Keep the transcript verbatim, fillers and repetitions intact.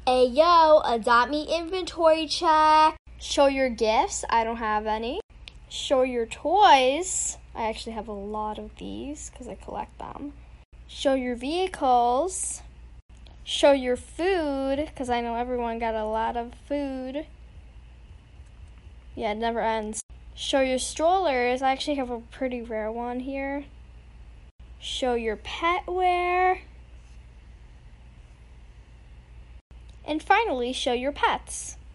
Ayo, adopt me inventory check. Show your gifts. I don't have any. Show your toys. I actually have a lot of these because I collect them. Show your vehicles. Show your food because I know everyone got a lot of food. Yeah, it never ends. Show your strollers. I actually have a pretty rare one here. Show your pet wear. And finally, show your pets.